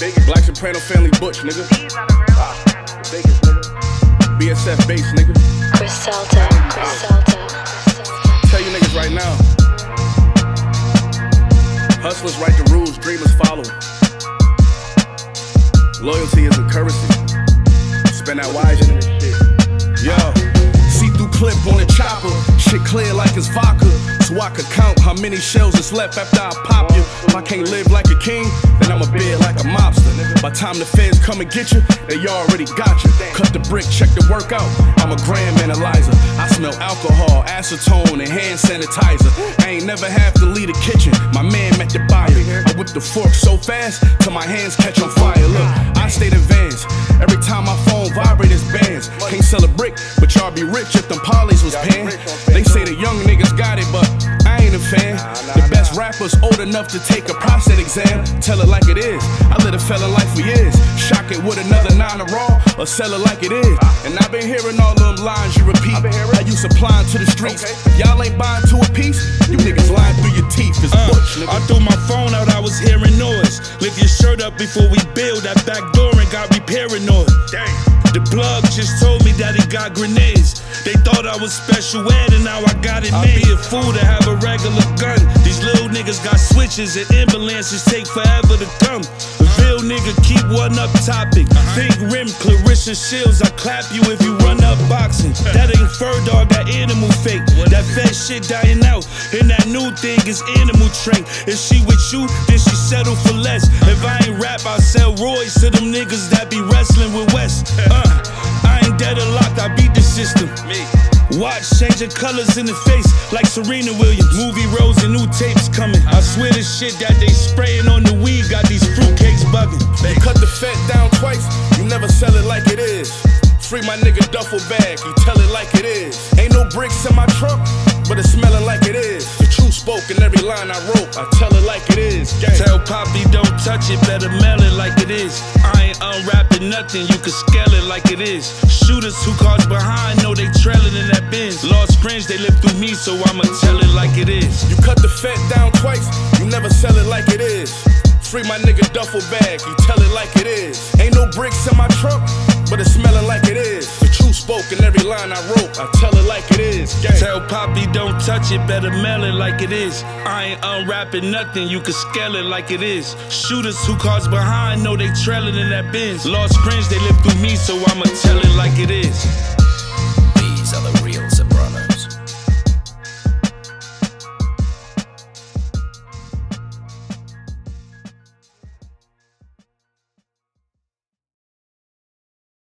Black Soprano family Butch, nigga. The biggest, nigga. BSF base, nigga. Griselda. Tell you niggas right now. Hustlers write the rules, dreamers follow. Loyalty isn't currency. Spend that wisely. Yo, see-through clip on the chopper. Shit clear like it's vodka. So I could count how many shells is left after I pop you. If I can't live like a king, then I'ma bid like a mobster. By time the feds come and get you, they already got you. Cut the brick, check the workout. I'm a gram analyzer. I smell alcohol, acetone, and hand sanitizer. I ain't never have to leave the kitchen. My man met the buyer. I whip the fork so fast till my hands catch on fire. Look, I stayed in Vans. Every time my phone vibrates bands. Can't sell a brick, but y'all be rich if them polys was paying. They say the young niggas got it, but I ain't a fan. The best rappers old enough to take a prostate exam. Tell it like it is. I lived a felon life for years. Shock it with another 9 to raw, or sell it like it is. And I've been hearing all them lines you repeat. How you supplying to the streets. If y'all ain't buying to a piece, you niggas lying through your teeth. It's Butch, nigga. I threw my phone out, I was hearing noise. Lift your shirt up before we build. That back door and got me paranoid. Dang. The plug just told me that he got grenades. They thought I was special ed and now I got it made. I'd be a fool to have a regular gun. These little niggas got switches and ambulances take forever to come. A real nigga keep one up topic. Think rim, Clarissa Shields, I clap you if you run up boxing. That ain't fur dog, that animal fake. That fat shit dying out. And that new thing is animal train. If she with you, then she settle for less. If I ain't rap, I sell Roy's to them niggas that be wrestling with West. I ain't dead or locked, I beat the system. Watch changing colors in the face like Serena Williams. Movie roles and new tapes coming. I swear the shit that they spraying on the weed got these fruitcakes bugging. You cut the fat down twice, you never sell it like it is. Free my nigga duffel bag, you tell it like it is. Ain't no bricks in my trunk, but it's smelling like it is. The truth spoke in every line I wrote, I tell it like it is. Gang. Tell Poppy don't touch it, better mail it like it is. I ain't unwrapping nothing, you can scale it like it is. Shooters who cars behind know they trailing in that Benz. Lost friends, they live through me, so I'ma tell it like it is. You cut the fat down twice, you never sell it like it is. Free my nigga duffel bag, you tell it like it is. Ain't no bricks in my trunk, but it's smelling like it is. The truth spoke in every line I wrote, I tell it like it is. Gang. Tell Poppy don't touch it, better mail it like it is. I ain't unwrapping nothing, you can scale it like it is. Shooters who cars behind know they trailing in that Benz. Lost friends, they live through me, so I'ma tell it like it is.